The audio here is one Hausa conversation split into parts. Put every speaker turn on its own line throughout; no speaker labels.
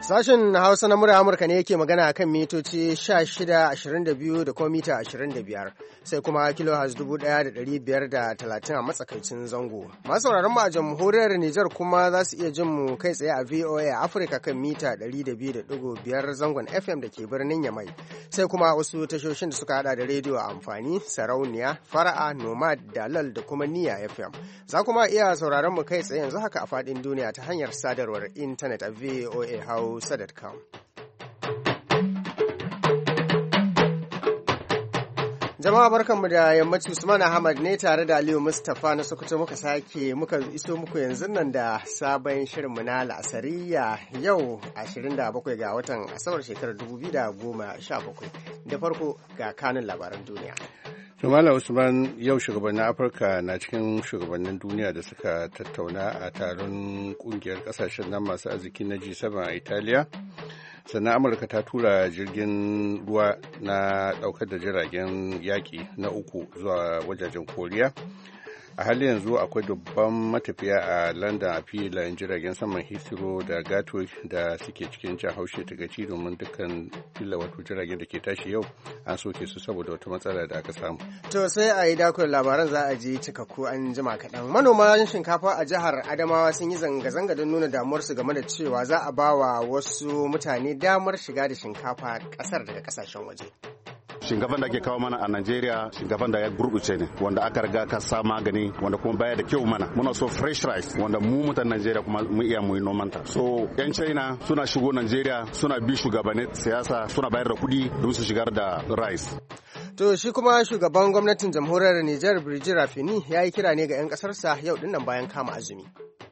Sashen Hausa na murya Amurka ne yake magana kan mitoci 16, 22 da kuma mita 25, sai kuma kilohertz 1530 a matsakaicin zango. Masu sauraron mu a jamhuriyar Nijar kuma za su iya jin mu kai tsaye a VOA Africa kan mita 102.5 zangon FM da ke birnin Yamai. Sai kuma wasu tashoshin da suka hada da rediyo a amfani, sarauniya, fara'a, nomad, dalal da kuma niya FM. Za kuma iya sauraron mu kai tsaye yanzu haka a faɗin duniya ta hanyar sadarwar intanet a VOA Hausa.com. Jama'a barkanmu da yammaci, Usman Ahmad ne tare da Aliyu Mustapha na Sokoto muka iso muku yanzu nan da sabon shirinmu na la'asariya yau 27 ga watan Asabar shekarar 2017. Da farko ga kanun labaran duniya.
Tumala Usman, yau shugabannin Afirka na cikin shugabannin duniya da suka tattauna a taron kungiyar kasashen nan masu arziki na G7 a Italiya. Sannan Amurka ta tura jirgin ruwa na daukar da jiragen yaƙi na 3 zuwa wajajen Koriya. A halin yanzu akwai dubban matafiya a London a filayen jiragen saman Heathrow da Gatwick da suke cikin jan haushe ta gaci domin dukkan wato jiragen da ke tashi yau an soke su saboda wata matsala da aka samu.
To sai a yi dakon labaran za a ji cikakku an jima kaɗan. Manoman shinkafa a jihar Adamawa sun yi zanga-zanga don nuna damuwarsu game da cewa za a ba wa wasu mutane damar shiga da shinkafa ƙasar daga ƙasashen waje.
Shinkafan da ake kawo mana a Najeriya shinkafan da ya gurguce ne wanda aka riga ka sa magani wanda kuma baya da kyau mana. Muna so fresh rice wanda mu mutan Najeriya kuma mu iya mu yi noman ta. So yan China suna shigo Najeriya suna bi shugabannin siyasa suna bayar da kuɗi don su shigar da rice.
To shi kuma shugaban gwamnatin jamhuriyar Nijar Birji Rafini ya yi kira ne ga 'yan ƙasarsa yau dinnan bayan kama azumi.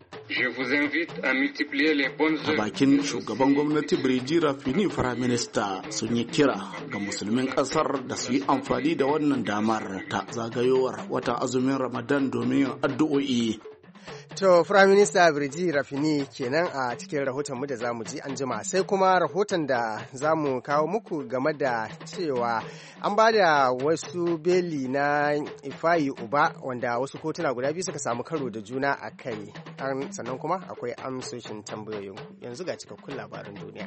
A bakin shugaban gwamnati Birji Rafini Firaminista sun yi kira ga musulmin kasar da su yi amfani da wannan damar ta zagayowar watan azumin Ramadan domin yin addu'o'i.
To, Firaminista Birji Rafini kenan a cikin rahotonmu da zamu ji an jima, sai kuma rahoton da zamu kawo muku game da cewa an ba da wasu beli na Ifayi Uba wanda wasu kotuna guda biyu suka samu karo da juna a kai, sannan kuma akwai amsoshin tambayoyinku. Yanzu ga cikakkun labaran duniya.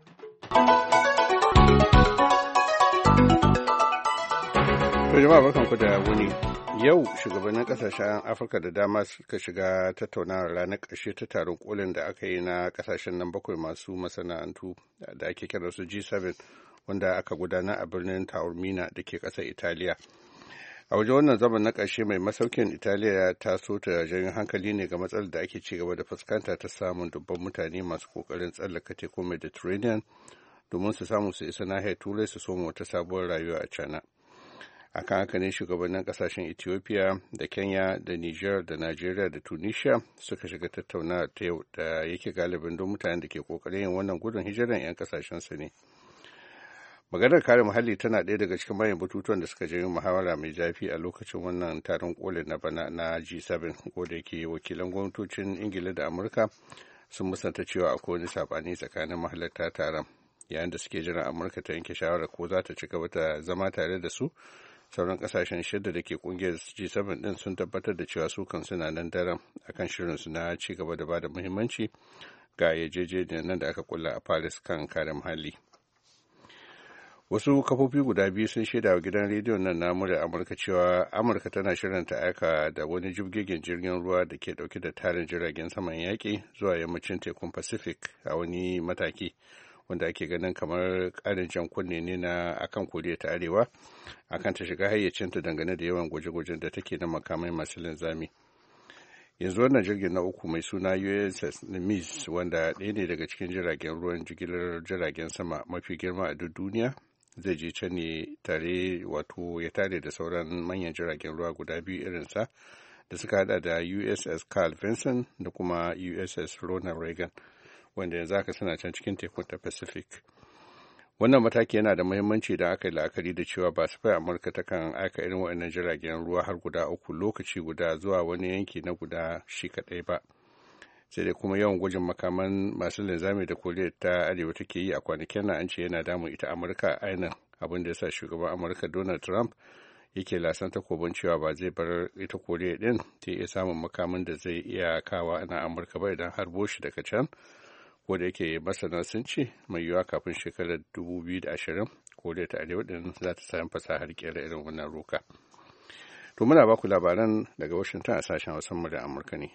To jama'a barkanku da wuni. Yau shugabannin kasashen Afirka da dama suka shiga tattaunawar ranar ƙarshe ta taron kolin da aka yi na kasashen nan 7 masu masana'antu da ake kira su G7 wanda aka gudana a birnin Taormina da ke ƙasar Italiya. A wajen wannan zaman na ƙarshe mai masaukin Italiya ya taso ta janyo hankali ne ga matsalar da ake ci gaba da fuskanta ta samun dubban mutane masu ƙoƙarin tsallaka tekun Mediterranean domin su samu su isa nahiyar Turai su soma wata sabuwar rayuwa a cana. Akan haka ne shugabannin kasashen Ethiopia da Kenya da Niger da Nigeria da Tunisia suka shiga tattaunawa ta yau da yake galibin don mutanen da ke kokarin yin wannan gudun hijiran 'yan kasashensu ne. Maganar kare muhalli tana ɗaya daga cikin manyan batutuwan da suka janyo muhawara mai zafi a lokacin wannan taron kolin na bana na G7 ko da yake wakilan gwamnatocin Ingila da Amurka sun musanta cewa akwai wani sabani tsakanin mahalarta taron yayin da suke jiran Amurka ta yanke shawarar ko za ta ci gaba ta zama tare da su. Sauran kasashen shida da ke kungiyar G7 din sun tabbatar da cewa su kan suna nan daren akan shirinsu na ci gaba da bada muhimmanci ga yarjejeniyar nan da aka kulla a Paris kan kare muhalli. Wasu kafofi guda biyu sun shaida wa gidan rediyon nan na murya Amurka cewa Amurka tana shirin ta aika da wani jibgegen jirgin ruwa da ke dauke da tarin jiragen saman yaƙi zuwa yammacin tekun Pacific a wani mataki wanda ake ganin kamar ƙarin jan kunne ne na akan Koriya ta Arewa akan ta shiga hayyacinta dangane da yawan gwaje-gwajen da take na makamai masu linzami. Yanzu wannan jirgin na 3 mai suna USS Nimitz wanda ɗaya ne daga cikin jiragen ruwan jigilar jiragen sama mafi girma a duk duniya zai je can ne tare wato ya tare da sauran manyan jiragen ruwa guda biyu irinsa da suka hada da USS Carl Vinson da kuma USS Ronald Reagan wanda yanzu aka suna can cikin tekun ta Pacific. Wannan mataki yana da muhimmanci da aka yi la'akari da cewa ba sufai Amurka ta kan aika irin waɗannan jiragen ruwa har guda 3 lokaci guda zuwa wani yanki na guda shi kaɗai ba. Sai dai kuma yawan gwajin makaman masu linzami da Koriya ta Arewa take yi a kwanakin nan an ce yana damun ita Amurka a ainihin abin da ya sa shugaban Amurka Donald Trump yake lasan takobin cewa ba zai bar ita Koriya din ta iya samun makamin da zai iya kawa ana Amurka ba idan harbo shi daga can ko da yake masana sun ce mai yiwuwa kafin shekarar 2020 koriya ta arewa din za ta sami fasahar kera irin wannan roka. To muna baku labaran daga Washington a sashen Hausa da Amurka ne.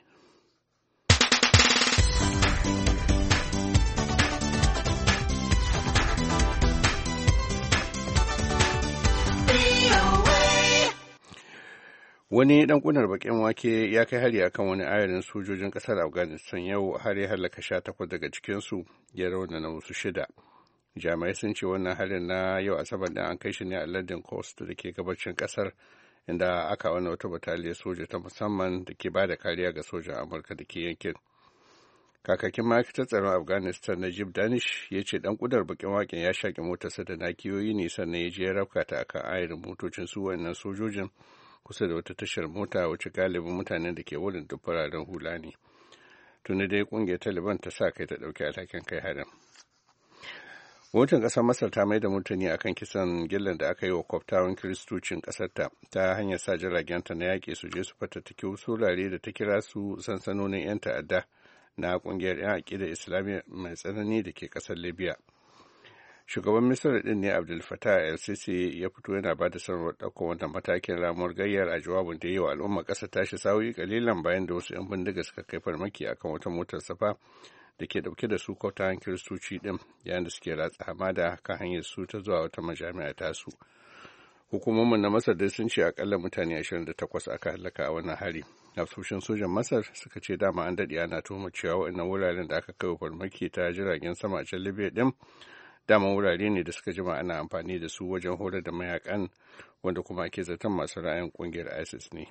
Wani dan kunar bakin wake ya kai hari akan wani ayarin sojojin kasar Afghanistan yau, har ya halaka 18 daga cikinsu, ya raunana wasu 6. Jami'ai sun ce wannan harin na yau Asabar da an kai shi ne a lardin Khost da ke gabacin kasar, inda aka wani wata bataliyar soja ta musamman da ke bada kariya ga sojan Amurka da ke yankin. Kakakin ma'aikatar tsaron Afghanistan Najib Danish ya ce dan kudar bakin waken ya shaƙi motarsa da nakiyoyi ne sannan ya je ya rafka ta akan ayarin motocin su wannan sojojin kusa da wata tashar mota wacce galibin mutanen da ke wurin duk fararen hula ne. Tuni dai kungiyar Taliban ta sa kai ta ɗauki alhakin kai harin. Gwamnatin ƙasar Masar ta mai da mutane akan kisan gillan da aka yi wa kwaftawan kiristocin ƙasarta ta hanyar sa jiragenta na yaƙi su je su fatattaki wasu wurare da ta kira su sansanonin 'yan ta'adda na ƙungiyar 'yan aƙidar Islamiyya mai tsanani da ke ƙasar Libya. Shugaban Misir din ne Abdul Fattah el-Sisi ya fito yana ba da sanarwar ɗaukar wannan matakin ramuwar gayyar a jawabin da yi wa al'umma ƙasar tashi sa'o'i kalilan bayan da wasu 'yan bindiga suka kai farmaki akan wata motar safa da ke ɗauke da su kwaftawan kiristoci ɗin yayin da suke ratsa hamada kan hanyar su ta zuwa wata majami'a tasu. Hukumomin na Masar dai sun ce akalla mutane 28 aka halaka a wannan hari. Hafsoshin sojan Masar suka ce dama an daɗe ana tuhumar cewa waɗannan wuraren da aka kai farmaki ta jiragen sama a can Libya ɗin dama wurare ne da suka jima ana amfani da su wajen horar da mayakan wanda kuma ake zaton masu ra'ayin kungiyar ISIS ne.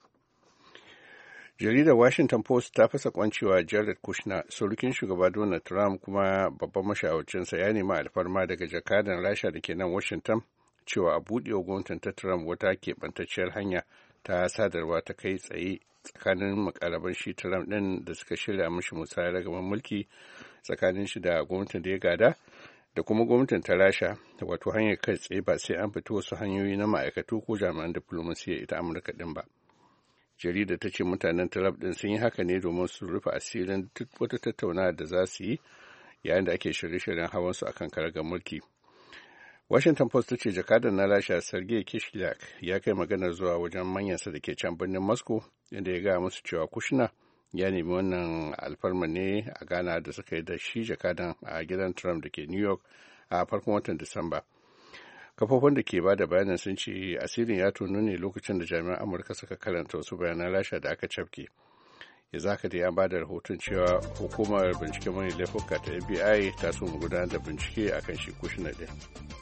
Jaridar Washington Post ta fasa kwancewa Jared Kushner, surukin shugaba Donald Trump kuma babban mashawarcinsa, ya nemi alfarma daga jakadan Rasha da ke nan Washington cewa a buɗe wa gwamnatin ta Trump wata keɓantacciyar hanya ta sadarwa ta kai tsaye tsakanin makaraban shi Trump ɗin da suka shirya mishi musayar ragaban mulki tsakanin shi da gwamnatin da ya gada da kuma gwamnatin ta Rasha, wato hanyar kai tsaye ba sai an fito wasu hanyoyi na ma'aikatu ko jami'an diflomasiyya ita Amurka din ba. Jarida ta ce mutanen Trump din sun yi haka ne domin su rufe asirin duk wata tattaunawa da za su yi yayin da ake shirye-shiryen hawan su akan karagar mulki. Washington Post ta ce jakadan na Rasha Sergei Kislyak ya kai maganar zuwa wajen manyansa da ke can birnin Moscow, inda ya gaya musu cewa Kushner ya nemi wannan alfarma ne a Ghana da suka yi da shi jakadan a gidan Trump da ke New York a farkon watan Disamba. Kafofin da ke bada bayanan sun ce asirin ya tono ne lokacin da jami'an Amurka suka karanta wasu bayanan Rasha da aka cafke. Ya zaka da ya bada rahoton cewa hukumar binciken mai laifuka ta FBI ta so mu gudanar da bincike akan shi Kushner din.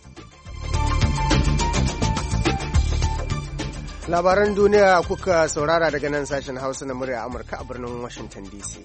Labaran duniya kuka saurara daga nan sashen Hausa na murya Amurka a birnin Washington DC.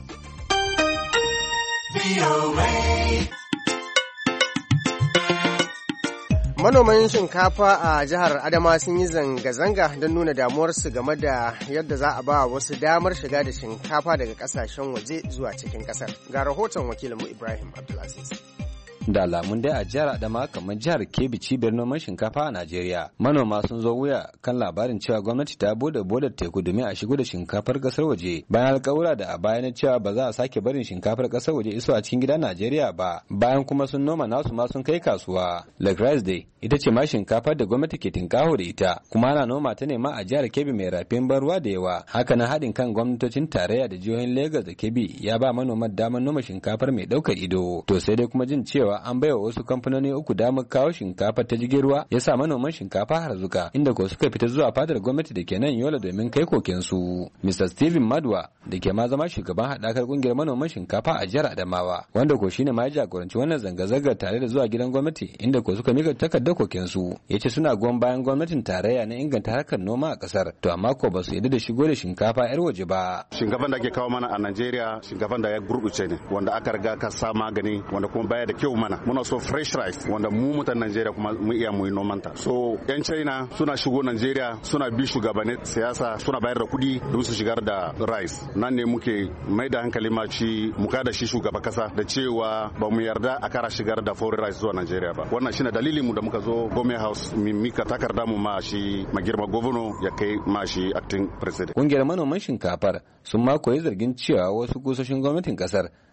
Manoman shinkafa a jihar Adama sun yi zanga-zanga don nuna damuwarsu game da yadda za a ba wasu damar shiga da shinkafa daga kasashen waje zuwa cikin kasar. Ga rahoton wakilinmu Ibrahim Abdulaziz.
Da alamun dai a jihar Adama kamar jihar Kebbi cibiyar noman shinkafa a Najeriya. Manoma sun zo wuya kan labarin cewa gwamnati ta bude bodar teku domin a shigo da shinkafar kasar waje bayan alkawura da a baya na cewa ba za a sake barin shinkafar kasar waje iso a cikin gidan Najeriya ba. Bayan kuma sun noma nasu ma sun kai kasuwa. Lake Rice Day ita ce ma shinkafar da gwamnati ke tinkaho da ita kuma ana noma ta ne ma a jihar Kebbi mai rafin ban ruwa da yawa. Haka na haɗin kan gwamnatocin tarayya da jihohin Lagos da Kebbi ya ba manoman damar noma shinkafar mai ɗaukar ido. To sai dai kuma jin cewa an baiwa wasu kamfanoni uku damar kawo shinkafa ta jirgin ruwa ya sa manoman shinkafa harzuka inda ko suka fita zuwa fadar gwamnati da ke nan Yola domin kai kokensu. Mr. Stephen Madwa da ke ma zama shugaban haɗakar ƙungiyar manoman shinkafa a jihar Adamawa wanda ko shine ma ya jagoranci wannan zanga-zangar tare da zuwa gidan gwamnati inda ko suka mika takardar kokensu ya ce suna goyon bayan gwamnatin tarayya na inganta harkar noma a ƙasar to amma ko ba su yarda da shigo da shinkafa 'yar waje ba.
Shinkafan da ake kawo mana a Najeriya shinkafan da ya gurɓuce ne wanda aka riga ka sa magani wanda kuma baya da kyau mana. Muna so fresh rice wanda mu mutan Najeriya kuma mu iya mu yi noman ta. So yan China suna shigo Najeriya suna bi shugabannin siyasa suna bayar da kuɗi don su shigar da rice. Nan ne muke mai da hankali ma ci muka da shi shugaba kasa da cewa ba mu yarda a kara shigar da foreign rice zuwa Najeriya ba. Wannan shine dalilin mu da muka zo Gome House mika takarda mu ma shi magirma governor ya kai ma shi acting president.
Kungiyar manoman shinkafar sun ma koyi zargin cewa wasu kusoshin gwamnatin kasar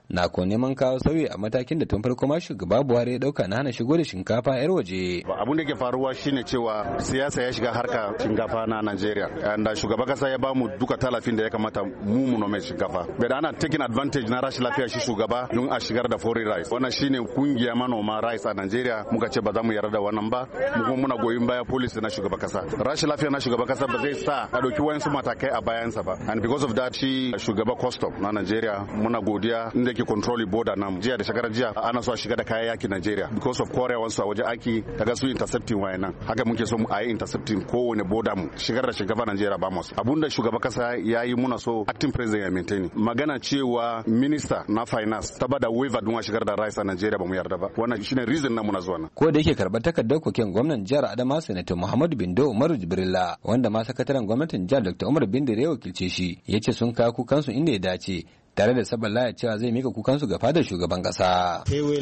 na ko neman kawo sauyi a matakin da tun farko ma shugaba Buhari ya dauka na hana shigo da shinkafa yar waje.
Abun da ke faruwa shine cewa siyasa ya shiga harka shinkafa na Najeriya. Da shugaba kasa ya bamu duka talafin da ya kamata mu nome shinkafa. Bai ana taking advantage na rashin lafiya shi shugaba don a shigar da foreign rice. Wannan shine kungiya manoma rice a Najeriya muka ce ba za mu yarda da wannan ba. Mu kuma muna goyon baya policy na shugaba kasa. Rashin lafiya na shugaba kasa ba zai sa a dauki wayansu matakai a bayansa ba. And because of that shi shugaba custom na Najeriya muna godiya inda ke control border namu. Jiya da shekarar jiya ana so a shiga da kayan yaki Najeriya because of Korea wansu a waje aki daga su intercepting wayannan. Haka muke so mu a yi intercepting kowane border mu shigar da shinkafa Najeriya ba masu. Abunda shugaba kasa ya yi muna so acting president ya maintain. Magana cewa minister na finance ta bada waiver don shigar da rice a Najeriya ba mu yarda ba. Wannan shine reason na muna zuwa nan.
Ko da yake karbar takardar koken gwamnatin jihar Adamawa Senator Muhammadu Bindo Umaru Jibrilla wanda ma sakataren gwamnatin jihar Dr. Umar Bindire ya wakilce shi yace sun kawo kukansu inda ya dace tare da sabon laya cewa zai mika kukansu ga fadar shugaban kasa.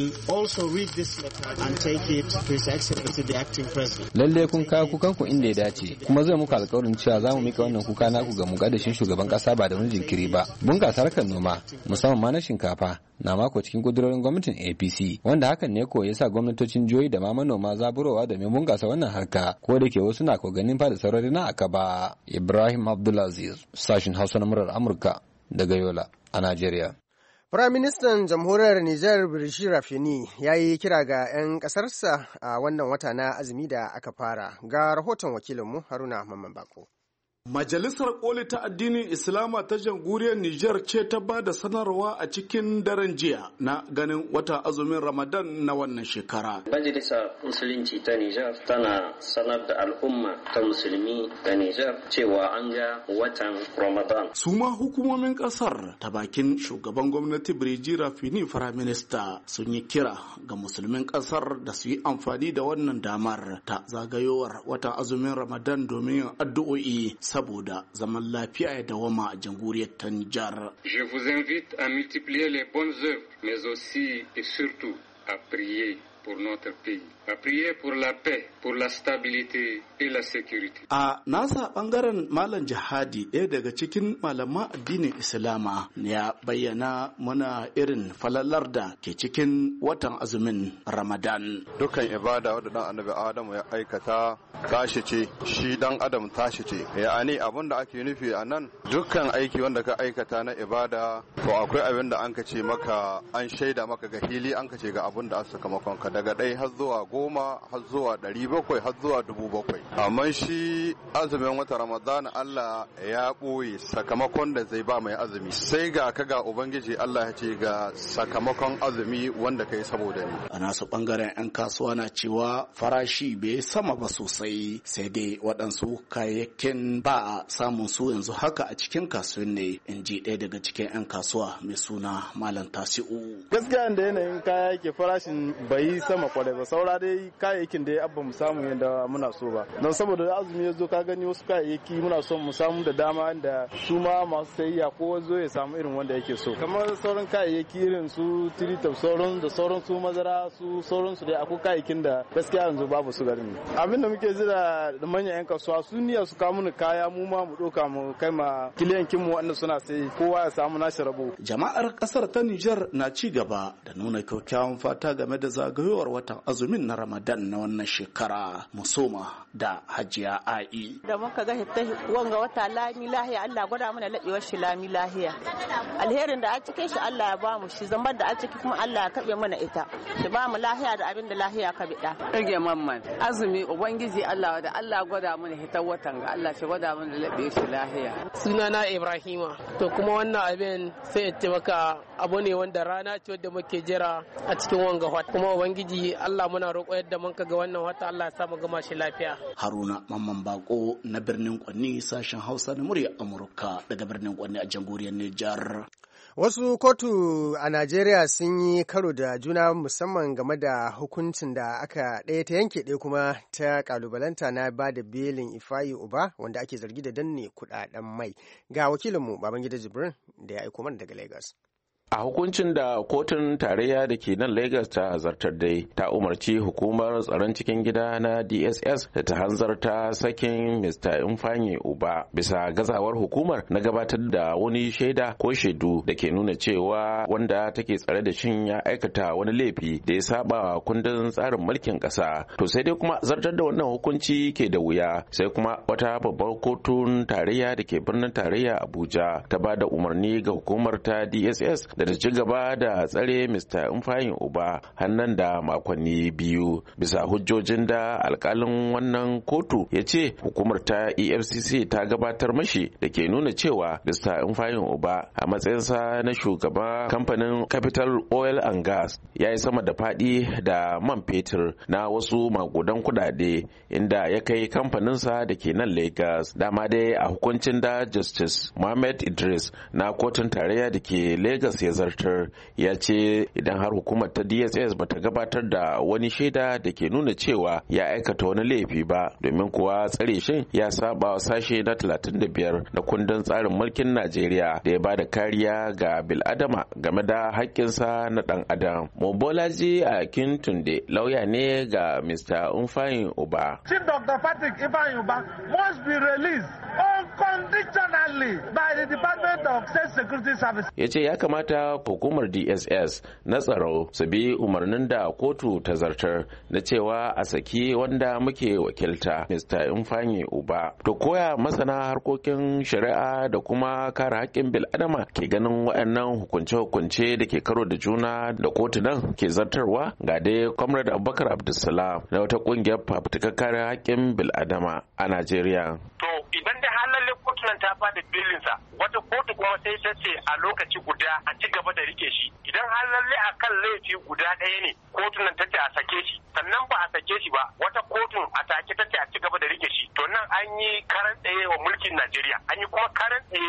Lalle kun kawo kukanku inda ya dace kuma zai muku alƙawarin cewa za mu mika wannan kuka naku ga mukaddashin shugaban kasa ba da wani jinkiri ba. Bunƙasa harkar noma musamman ma na shinkafa na mako cikin kudurorin gwamnatin APC wanda hakan ne ko yasa gwamnatocin jihohi da ma manoma zaburowa domin bunƙasa wannan harka ko da ke wasu na ko ganin fada saurari na akaba. Ibrahim Abdulaziz sashin Hausa na murar Amurka daga Yola a Najeriya.
Firaministan Jamhuriyar Nijar Birji Rafini ya yi kira ga 'yan ƙasarsa a wannan wata na azumi da aka fara. Ga rahoton wakilinmu Haruna Mamman Bako.
Majalisar Koli ta addinin Islama ta jamhuriyar Nijar ce ta ba da sanarwa a cikin daren jiya na ganin wata azumin Ramadan na wannan shekara.
Majalisar Musulunci ta Nijar tana sanar da al'umma ta musulmi da Nijar cewa an ga watan Ramadan.
Su ma hukumomin kasar ta bakin shugaban gwamnati Birji Rafini Firaminista sun yi kira ga musulmin kasar da su yi amfani da wannan damar ta zagayowar watan azumin Ramadan domin yin addu'o'i saboda zaman lafiya ya dawama a jamhuriyar ta Nijar.
Je vous invite à multiplier les bonnes œuvres, mais aussi et surtout à prier pour notre pays, à prier pour la paix, pour la stabilité et la sécurité.
A nasa bangaren Malam Jihadi ɗaya daga cikin malaman addinin Islama ya bayyana mana irin falalar da ke cikin watan azumin Ramadan.
Dukkan ibada wadda dan Annabi Adamu ya aikata tashi ce, shi dan Adam tashi ce. Ya'ani abin da ake nufi a nan dukkan aiki wanda ka aikata na ibada to akwai abin da an ka ce maka an shaida maka ga hili an ka ce ga abin da aka sakamakon ka daga ɗaya har zuwa 10 har zuwa 700 har zuwa 7,000. Amma shi azumin wata Ramadan Allah ya ɓoye sakamakon da zai ba mai azumi sai ga ka ga Ubangiji Allah ya ce ga sakamakon azumi wanda kai saboda ni.
A nasu bangaren 'yan kasuwa na cewa farashi bai sama ba sosai sai dai waɗansu kayayyakin ba a samun su yanzu haka a cikin kasuwanni in ji ɗaya daga cikin 'yan kasuwa mai suna Malam Tasi'u.
Gaskiya da yanayin kaya yake farashin bai sama kwarai ba saura dai kayayyakin da abba mu samu yadda muna so ba don saboda azumi ya zo ka gani wasu kayayyaki muna son mu samu da dama da su ma masu sayayya ko zo ya samu irin wanda yake so kamar sauran kayayyaki irin su tiritab sauran da sauran su madara su sauran su dai akwai kayayyakin da gaskiya yanzu babu su garin abin da muke jira da manyan yan kasuwa su niyya su kawo mana kaya mu ma mu doka mu kai ma kiliyankin mu wanda suna sai kowa ya samu nashi rabo.
Jama'ar kasar ta Nijar na ci gaba da nuna kyakkyawan fata game da zagayowar watan azumin na Ramadan na wannan shekara musoma da Hajiya Ai.
Da muka ga wanga wata lami lahiya Allah gwada mana labewar shi lami lahiya. Alherin da a cikin shi Allah ya ba mu shi zambar da a ciki kuma Allah ya kabe mana ita. Shi ba mu lahiya da abin da lahiya ka bida.
Rage mamman azumi ubangiji Allah da Allah gwada mana hitar watan ga Allah shi gwada mana labewar shi lahiya.
Sunana Ibrahima. To kuma wannan abin sai ya ce maka abu ne wanda rana ce wadda muke jira a cikin wanga wata kuma ubangiji Allah muna roƙo yadda mun ga wannan wata Allah ya sa mu gama shi lafiya.
Haruna Mamman Bako na birnin Kwanni sashen Hausa na murya Amurka daga birnin Kwanni a jamhuriyar Nijar.
Wasu kotu a Najeriya sun yi karo da juna musamman game da hukuncin da aka ɗaya ta yanke ɗaya kuma ta kalubalanta na ba da belin Ifayi Uba wanda ake zargi da danne kuɗaɗen mai. Ga wakilinmu Babangida Jibrin da ya aiko mana daga Lagos.
A hukuncin da kotun tarayya da ke nan Lagos ta zartar dai ta umarci hukumar tsaron cikin gida na DSS da ta hanzarta sakin Mr. Ifeanyi Ubah bisa gazawar hukumar na gabatar da wani shaida ko shaidu da ke nuna cewa wanda take tsare da shin ya aikata wani laifi da ya saba kundin tsarin mulkin kasa. To sai dai kuma zartar da wannan hukunci ke da wuya, sai kuma wata babbar kotun tarayya da ke birnin tarayya Abuja ta ba da umarni ga hukumar ta DSS da ta ci gaba da tsare Mr. Ifeanyi Ubah hannun da makonni 2 bisa hujjojin da alkalin wannan kotu ya ce hukumar ta EFCC ta gabatar mashi da ke nuna cewa Mr. Ifeanyi Ubah a matsayinsa na shugaba kamfanin Capital Oil and Gas ya yi sama da faɗi da man fetur na wasu magudan kudade inda ya kai kamfaninsa da ke nan Lagos. Dama dai a hukuncin da Justice Mohammed Idris na kotun tarayya da ke Lagos ya zartar, ya ce idan har hukumar ta DSS bata gabatar da wani shaida da ke nuna cewa ya aikata wani laifi ba, domin kuwa tsare shin ya saba wa sashe na 35 na kundin tsarin mulkin Najeriya da ya bada kariya ga bil'adama game da haƙƙinsa na ɗan adam. Mobolaji Akintunde lauya ne ga Mr. Ifeanyi Ubah.
Chief Dr. Patrick Ifeanyi Ubah must be released unconditionally by the Department of State Security Service.
Ya ce ya kamata hukumar DSS na tsaro su bi umarnin da kotu ta zartar na cewa a saki wanda muke wakilta Mr. Ifeanyi Ubah. To koya masana harkokin shari'a da kuma kare haƙƙin bil'adama ke ganin waɗannan hukunce-hukunce da ke karo da juna da kotunan ke zartarwa? Ga dai Comrade Abubakar Abdulsalam na wata ƙungiyar fafutukar kare haƙƙin bil'adama a Najeriya.
To idan da halalle kotunan ta bada belinsa, wata kotu kuma sai ta ce a lokaci guda a ci gaba da rike shi. Idan halalle a kan laifi guda ɗaya ne, kotunan ta ce a sake shi, sannan ba a sake shi ba, wata kotun a take ta ce a ci gaba da rike shi. To nan an yi karan tsaye wa mulkin Najeriya, an yi kuma karan tsaye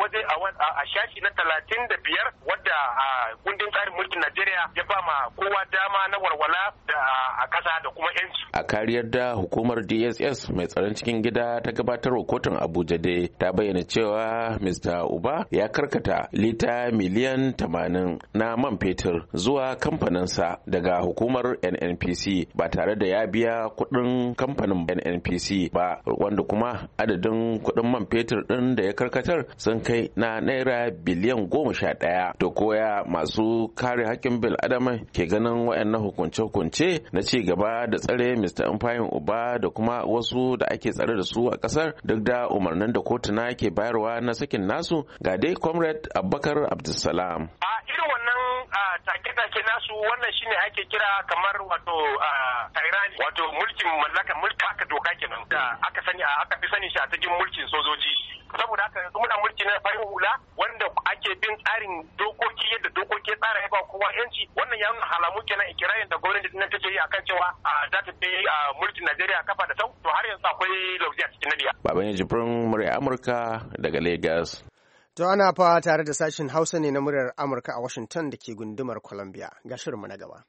a shashi na 35 wadda a kundin tsarin mulkin Najeriya ya ba ma kowa dama na walwala da a ƙasa da kuma 'yanci.
A kariyar da hukumar DSS mai tsaron cikin gida ta gabatar wa kotun Abuja dai ta bayyana cewa Mr. Ubah ya karkata lita miliyan 80 na man fetur zuwa kamfaninsa daga hukumar NNPC ba tare da ya biya kuɗin kamfanin NNPC ba, wanda kuma adadin kuɗin man fetur ɗin da ya karkatar sun kai na naira biliyan 11. To koya masu kare haƙƙin bil'adama ke ganin waɗannan hukunce-hukunce na ci gaba da tsare Mr. Ifeanyi Ubah da kuma wasu da ake tsare da su a ƙasar duk da umarnin da kotuna ke bayarwa na sakin nasu? Ga dai Comrade Abubakar Abdulsalam.
A irin wannan take-take nasu, wannan shine ake kira kamar wato tairani, wato mulkin mallaka, mulka aka doka kenan da aka fi sani shi a cikin mulkin sojoji. Saboda haka yanzu muna mulki na farin hula wanda ake bin tsarin dokoki yadda dokoki tsara ya ba kowa yanci. Wannan ya nuna halamu kenan ikirarin da gwamnati nan take yi akan cewa za ta bi mulkin Najeriya kafa da sau. To har yanzu akwai lauje a cikin nadiya.
Baban Jibrin murya Amurka daga Lagos.
To ana fa tare da sashen Hausa ne na muryar Amurka a Washington da ke gundumar Columbia. Ga shirinmu na gaba.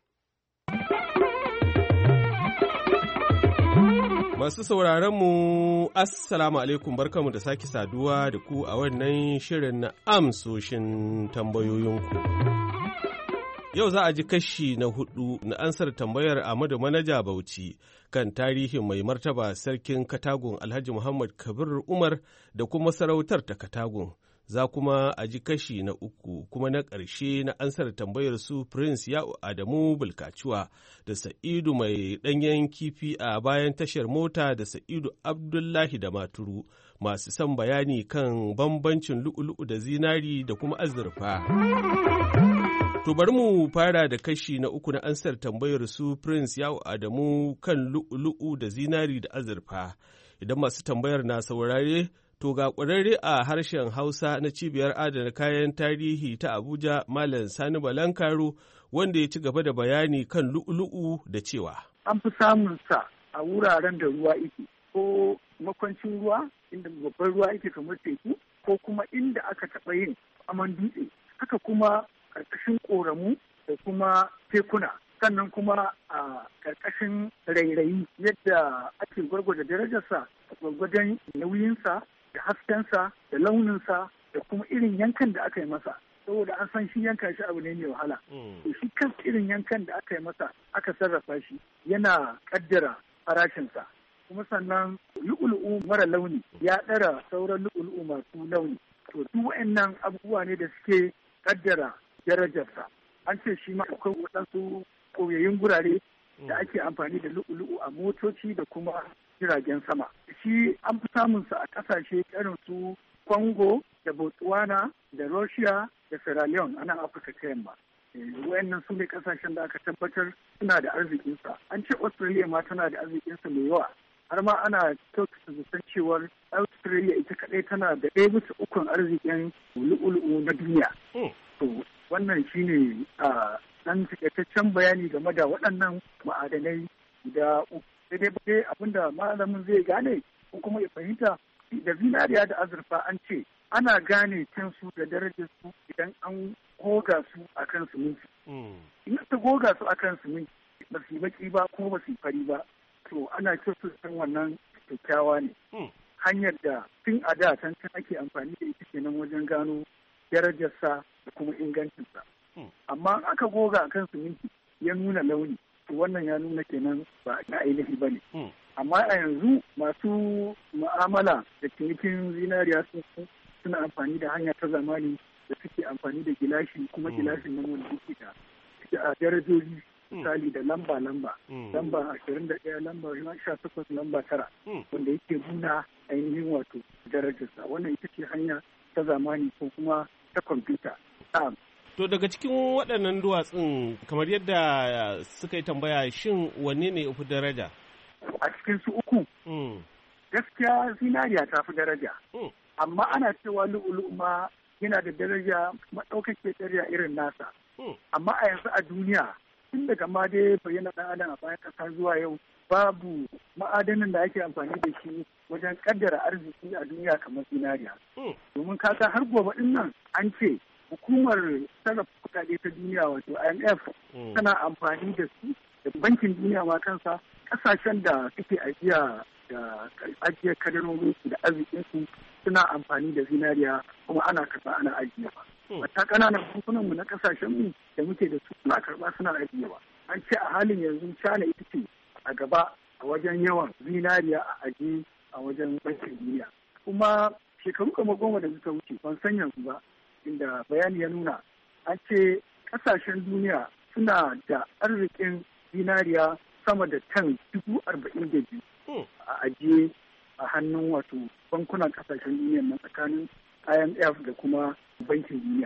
Masu sauraronmu, Assalamu alaikum, barkamu da sake saduwa da ku a wannan shirin na amsoshin tambayoyinku. Yau za a ji kashi na 4 na ansar tambayar Ahmadu Manaja Bauchi kan tarihin mai martaba sarkin Katagun Alhaji Muhammad Kabir Umar da kuma sarautar ta Katagun. Za kuma a ji kashi na 3 kuma na ƙarshe na ansar tambayar su Prince Ya'u Adamu Bulkacuwa da Sa'idu mai ɗanyen kifi a bayan tashar mota da Sa'idu Abdullahi da Maturu masu son bayani kan bambancin lu'ulu'u da zinari da kuma azurfa. To bari mu fara da kashi na 3 na ansar tambayar su Prince Ya'u Adamu kan lu'ulu'u da zinari da azurfa. Idan masu tambayar na saurare, to ga ƙwararre a harshen Hausa na Cibiyar Adana Kayan Tarihi ta Abuja, Malam Sani Balankaro, wanda ya ci gaba da bayani kan lu'ulu'u da cewa.
An fi samun sa a wuraren da ruwa yake, ko makwancin ruwa, inda babban ruwa yake kamar teku, ko kuma inda aka taɓa yin aman dutse, haka kuma ƙarƙashin ƙoramu da kuma tekuna. Sannan kuma a ƙarƙashin rairayi yadda ake gwargwada darajarsa a gwargwadon nauyinsa da haskensa da launinsa da kuma irin yankan da aka yi masa. saboda an san shi yanka shi abu ne mai wahala. Shi kan irin yankan da aka yi masa aka sarrafa shi yana kaddara farashinsa. Kuma sannan lu'ulu'u mara launi ya ɗara sauran lu'ulu'u masu launi. To duk waɗannan abubuwa ne da suke kaddara darajarsa. An ce shi ma akwai waɗansu ƙauyayin gurare da ake amfani da lu'ulu'u a motoci da kuma jiragen sama. Shi an fi samunsa a ƙasashe irin su Congo da Botswana da Russia da Sierra Leone a nan Afirka ta yamma. Wayannan su ne ƙasashen da aka tabbatar suna da arzikinsa. An ce Australia ma tana da arzikinsa mai yawa. Har ma ana kyautata zaton cewar Australia ita kaɗai tana da 1/3 arzikin lu'ulu'u na duniya. To wannan shine dan takaitaccen bayani game da waɗannan ma'adanai da sai dai abinda malamin zai gane ko kuma ya fahimta da zinariya da azurfa an ce ana gane kansu da darajar su idan an goga su akan siminti. In ta goga su akan siminti ba su yi baki ba kuma ba su yi fari ba to ana san wannan kyakkyawa ne. Hanyar da tun a da can ake amfani da ita kenan wajen gano darajarsa da kuma ingancinsa. Amma aka goga akan siminti ya nuna launi to wannan ya nuna kenan ba na ainihi ba ne. Amma a yanzu masu mu'amala da cinikin zinariya suna amfani da hanya ta zamani da suke amfani da gilashi kuma gilashin nan wanda suke da darajoji misali da lamba 21, lamba 18, lamba 9 wanda yake nuna ainihin wato darajarsa. Wannan ita ce hanya ta zamani ko kuma ta kwamfuta.
To daga cikin waɗannan duwatsun kamar yadda suka yi tambaya shin wanne ne ya fi daraja?
A cikin su uku? Gaskiya zinariya ta fi daraja. Amma ana cewa lu'ulu'u ma yana da daraja maɗaukake daraja irin nasa. Amma a yanzu a duniya tun daga ma dai bayyana ɗan adam a bayan ƙasa zuwa yau babu ma'adanin da ake amfani da shi wajen kaddara arziki a duniya kamar zinariya. Domin kasa har gobe ɗin nan an ce hukumar sarrafa kuɗaɗe ta duniya wato IMF tana amfani da su da bankin duniya ma kansa ƙasashen da suke ajiya da ajiyar kadarorinsu da arzikinsu suna amfani da zinariya kuma ana karɓa ana ajiyewa. Wata ƙananan bankunanmu na ƙasashenmu da muke da su suna karɓa suna ajiyewa. An ce a halin yanzu China ita ce a gaba a wajen yawan zinariya a ajiye a wajen bankin duniya. Kuma shekaru kamar 10 da suka wuce ban san yanzu ba inda bayani ya nuna an ce ƙasashen duniya suna da arzikin zinariya sama da tan 42,000 a ajiye a hannun wato bankunan ƙasashen duniya na tsakanin IMF da kuma bankin duniya.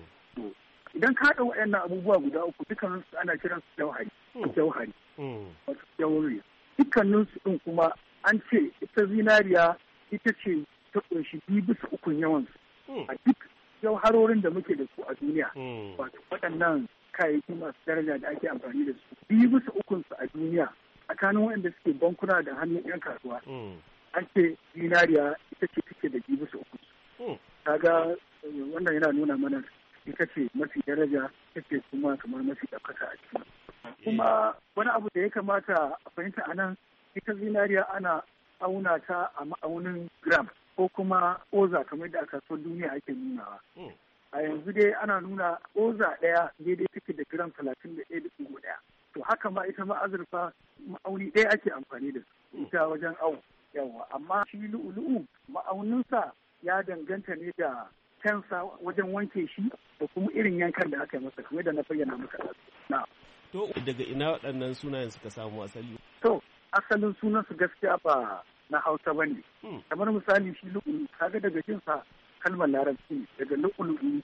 Idan ka haɗa waɗannan abubuwa guda uku dukkaninsu ana kiran su jauhari. Wato jauhari. Dukkaninsu ɗin kuma an ce ita zinariya ita ce ta ƙunshi 2/3 yawansu. A duk jauharorin da muke da su a duniya. Wato waɗannan kayayyaki masu daraja da ake amfani da su. 2/3 su a duniya tsakanin waɗanda suke bankuna da hannun 'yan kasuwa. An ce zinariya ita ce take da 2/3. Kaga wannan yana nuna mana ita ce mafi daraja ita kuma kamar mafi ɗaukaka a ciki. Kuma wani abu da ya kamata a fahimta a nan ita zinariya ana auna ta a ma'aunin gram ko kuma oza kamar da a kasuwar duniya ake nunawa. A yanzu dai ana nuna oza ɗaya daidai take da gram 31.1. To haka ma ita ma azurfa ma'auni ɗaya ake amfani da su ita wajen awo. Yawa amma shi lu'ulu'u ma'auninsa ya danganta ne da kansa wajen wanke shi da kuma irin yankan da aka yi masa kamar da na bayyana maka na.
To daga ina waɗannan sunayen suka samu asali? To
asalin sunan su gaskiya ba na Hausa ba ne. Kamar misali shi lu'ulu'u kaga daga jinsa kalmar larabci ne daga lu'ulu'u.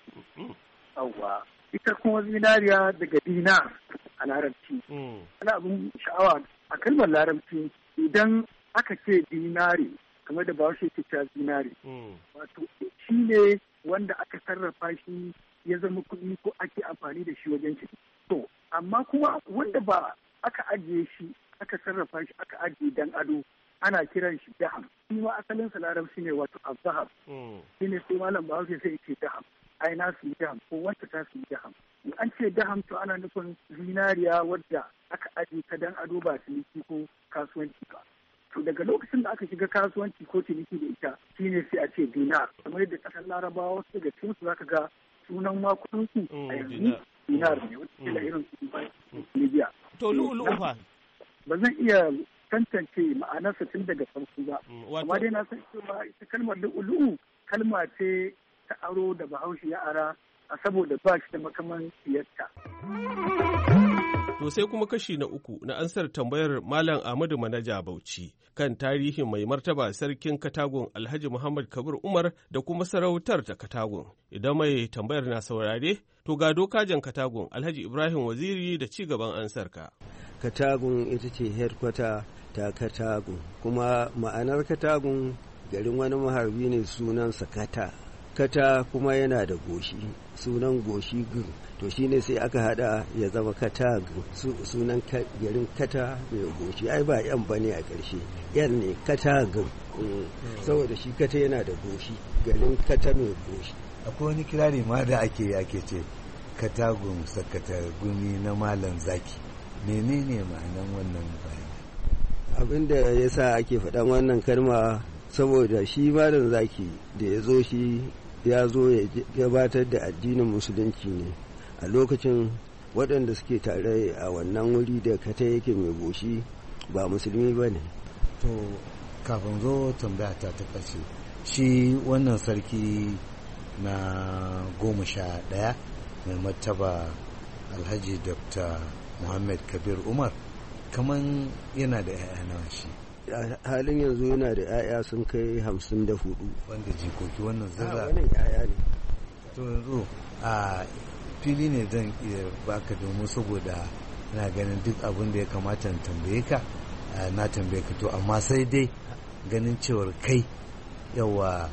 Yawwa ita kuma zinariya daga dinar a larabci. Wani abin sha'awa a kalmar larabci idan aka ce dinari kamar da bahaushe ke cewa zinari. Wato shi ne wanda aka sarrafa shi ya zama kuɗi ko ake amfani da shi wajen ciki. To amma kuma wanda ba aka ajiye shi aka sarrafa shi aka ajiye dan ado ana kiran shi daham. Shi ma asalin sa larabci ne wato azhar. Shi ne sai malam bahaushe sai ce daham. Ai na su yi daham ko wanda ta su yi daham. In an ce daham to ana nufin zinariya wadda aka ajiye ta dan ado ba ciniki ko kasuwanci ba. To daga lokacin da aka shiga kasuwanci ko ciniki da ita shine sai a ce dinar kamar yadda kasar larabawa wasu daga cikin su zaka ga sunan ma kudin su a yanzu dinar ne wata irin su Libya.
To lu'ulu'u fa?
Ba zan iya tantance ma'anarsa tun daga farko ba. Amma dai na san cewa ita kalmar lu'ulu'u kalma ce ta aro da Bahaushe ya ara a saboda ba shi da makamanciyarta.
To sai kuma kashi na uku na ansar tambayar Malam Ahmadu Manaja Bauchi kan tarihin mai martaba sarkin Katagun Alhaji Muhammad Kabir Umar da kuma sarautar ta Katagun. Idan mai tambayar na saurare, to ga dokajen Katagun Alhaji Ibrahim Waziri da ci gaban ansarka.
Katagun ita ce headquarter ta Katagun, kuma ma'anar Katagun garin wani maharbi ne sunansa Kata. Kata kuma yana da goshi, sunan goshi gur. To shine sai aka hada ya zama Kata sunan garin Kata mai goshi. Ai ba yan bane a ƙarshe, yan ne Kata gur. Saboda shi Kata yana da goshi, garin Kata mai goshi.
Akwai wani kirari ma da ake ce Katagun Sakatar Gumi na Malam Zaki. Menene ma'anan wannan bayani?
Abinda yasa ake faɗan wannan kalma saboda shi Malam Zaki da ya zo ya gabatar da addinin musulunci ne a lokacin waɗanda suke tare a wannan wuri da Kata yake mai goshi ba musulmi ba ne.
To kafin zo tambaya ta ƙarshe, shi wannan sarki na 11 mai martaba Alhaji Dr. Muhammad Kabir Umar kaman yana da 'ya'ya nawa shi?
Halin yanzu yana da 'ya'ya sun kai 54.
Wanda jikoki wannan zirra?
Wannan 'ya'ya ne.
To yanzu a fili ne zan iya baka domin saboda na ganin duk abin da ya kamata na tambaye ka na tambaye ka, to amma sai dai ganin cewar kai yawa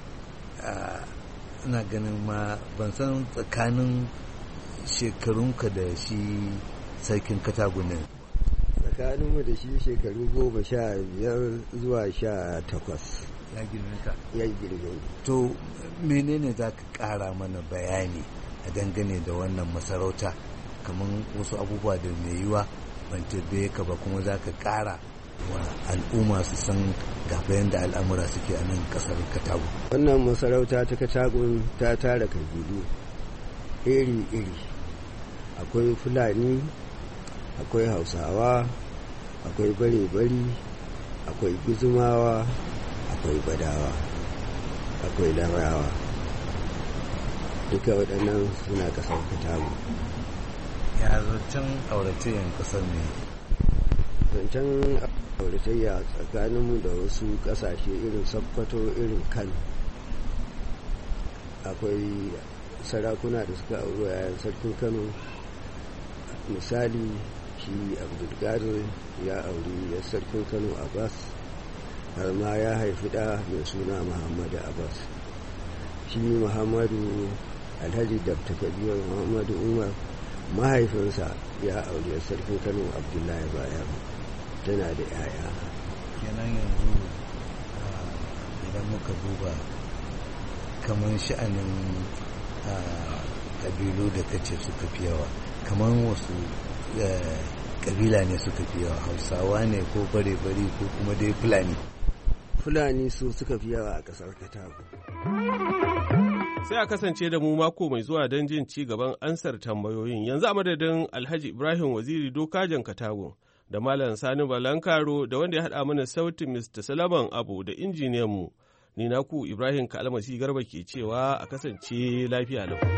ina ganin ma ban san tsakanin shekarunka da shi sarkin Katagun ne.
Tsakaninmu da shi shekaru 15 zuwa 18.
Ya girme ka?
Ya girme.
To menene za ka ƙara mana bayani a dangane da wannan masarauta, kamar wasu abubuwa da mai yiwa ban tambaye ka ba kuma za ka ƙara wa al'umma su san gabayan da al'amura suke a nan ƙasar Katagun?
Wannan masarauta ta Katagun ta tara kabilu iri-iri. Akwai Fulani, akwai Hausawa, akwai bare-bari, akwai Guzumawa, akwai Badawa, akwai Larawa. Duka waɗannan suna ƙasar Katagun.
Ya zancen auratayyan ƙasar ne?
Zancen auratayya tsakaninmu da wasu ƙasashe irin Sokoto, irin Kano. Akwai sarakuna da suka auri yayan sarkin Kano. Misali, shi Abdulkadir ya auri ya sarkin Kano Abbas, har ma ya haifi ɗa mai suna Muhammadu Abbas. Shi Muhammadu Alhaji Dr. Kabir Muhammadu Umar, mahaifinsa ya auri ya sarkin Kano Abdullahi Bayero, tana da 'ya'ya.
Kenan yanzu idan muka duba kamar sha'anin kabilu da kace suka fi yawa, kamar wasu kabila ne suka fi yawa, Hausawa ne ko bare-bari ko kuma dai Fulani
su suka fi yawa a ƙasar Katagun.
Sai a kasance da mu mako mai zuwa don jin ci gaban ansar tambayoyin. Yanzu a madadin Alhaji Ibrahim Waziri Dokajen Katagun da Malam Sani Balankaro da wanda ya haɗa mana sautin Mr. Salaman Abu da injiniyanmu. Ni naku Ibrahim Kalmasi Garba ke cewa a kasance lafiya lau.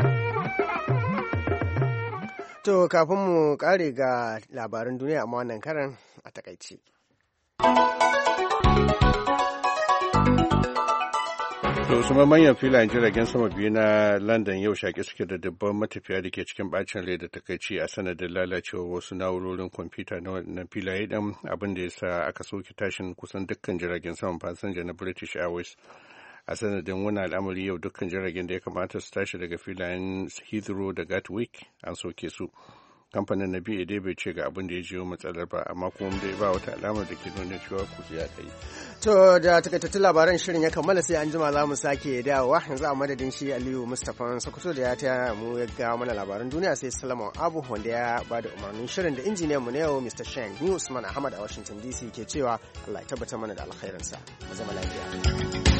To kafin mu kare ga labaran duniya amma wannan karan a takaice.
To su manyan filayen jiragen sama biyu na London yau shaƙi suke da dubban matafiya da ke cikin bacin rai da takaici a sanadin lalacewar wasu na'urorin kwamfuta na wannan filaye ɗin, abin da ya sa aka soke tashin kusan dukkan jiragen saman fasinja na British Airways. A sanadin wani al'amari yau dukkan jiragen da ya kamata su tashi daga filayen Heathrow da Gatwick an soke su. Kamfanin na BA dai bai ce ga abin da ya jiyo matsalar ba, amma kuma dai ba wata alamar da ke nuna cewa kuzi ya kai.
To da takaitattun labaran shirin ya kammala sai an jima za mu sake dawowa. Yanzu a madadin shi Aliyu Mustapha Sokoto da ya taya mu ya ga mana labaran duniya, sai Salman Abu wanda ya ba da umarnin shirin da injiniyan mu na yau Mr. Shane. Ni Usman Ahmad a Washington DC ke cewa Allah ya tabbatar mana da alkhairinsa. Mu zama lafiya.